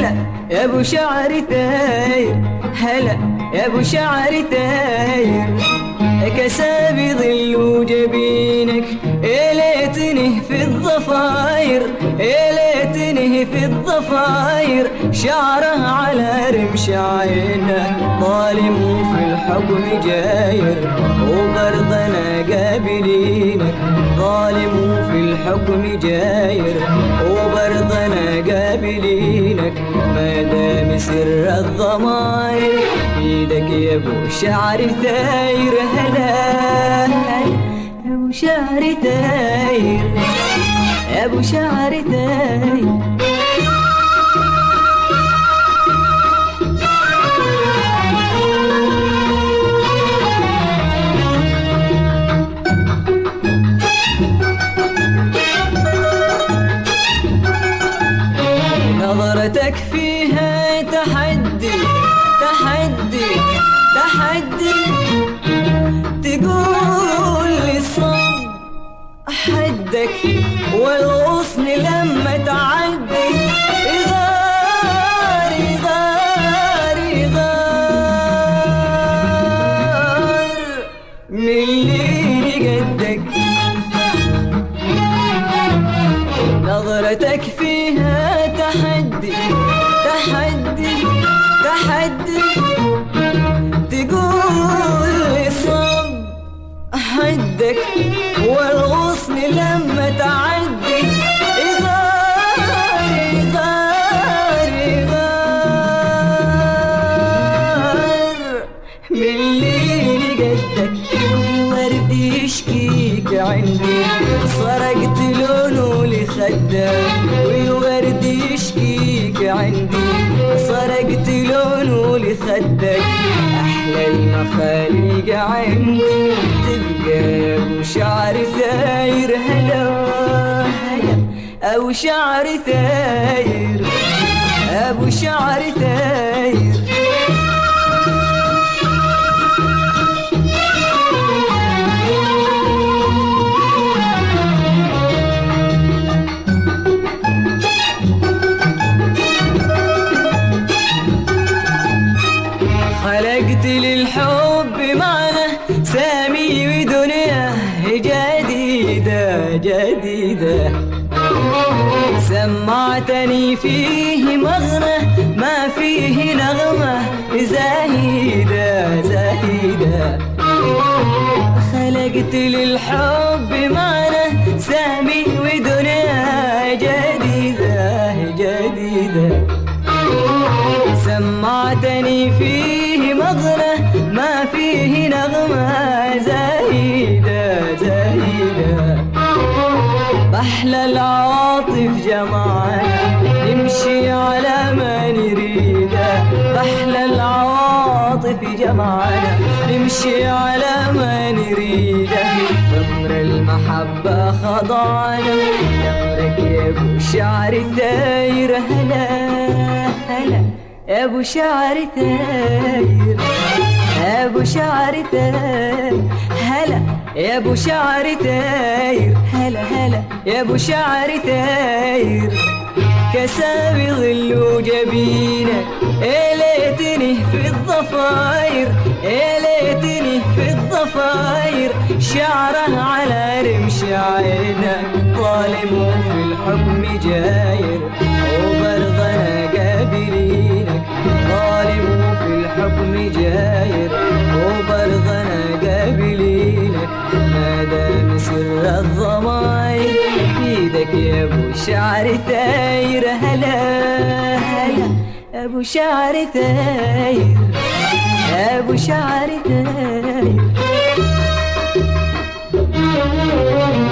هلا يا ابو شعر ثاير، هلا يا ابو شعر ثاير، كسابي ظل وجبينك يا ليتني في الضفاير، يا ليتني في الضفاير، شعره على رمش عينه ظالم وفي الحكم جاير، وبرضنا قابلينك ظالم وفي الحكم جاير، وبرضنا قابلينك ما دام سر الضماير بيدك يا ابو شعر ثاير. هلا يا ابو شعر ثاير، يا ابو شعر ثاير. نظرتك فيها تحدي تحدي تحدي، تقول لي الصبر حدك والغصن لما تعدي يغار يغار يغار من اللي قدك. نظرتك فيها تحدي تحدي تحدي، تقول لي صب حدك والغصن لما تعدي يغار يغار يغار من اللي قدك. ورد يشكيك عندي سرقت لونه لخده، والورد يشكيك عندي سرقت لونه لخدك، احلى المخاليق عندي تبقى ابو شعر ثاير. هلا هلا ابو شعر ثاير، ابو شعر ثاير. خلقت للحب معنى سامي ودنيا جديدة جديدة، سمعتني فيه مغنى ما فيه نغمة زاهدة زاهدة. خلقت للحب معنى سامي ودنيا جديدة جديدة، سمعتني فيه مغنى ما فيه نغمة زاهدة زاهدة. بحلى العواطف جمعنا نمشي على ما نريده، بحلى العواطف جمعنا نمشي على ما نريده، بأمر المحبة خضعنا لأمرك يا ابو شعر ثاير. هلا هلا يا ابو شعر ثاير، يا ابو شعر ثاير. هلا يا ابو شعر ثاير، هلا هلا يا ابو شعر ثاير، كسابي ظل وجبينك يا ليتني في الضفاير، يا ليتني في الضفاير، شعره على رمش عينه ظالم وفي الحكم جاير، وبرضنا قابلينك ظالم وفي الحكم جاير، وبرضنا قابلينك ما دام سر الضماير بيدك يا ابو شعر ثاير. هلا هلا ابو شعر ثاير، ابو شعر ثاير.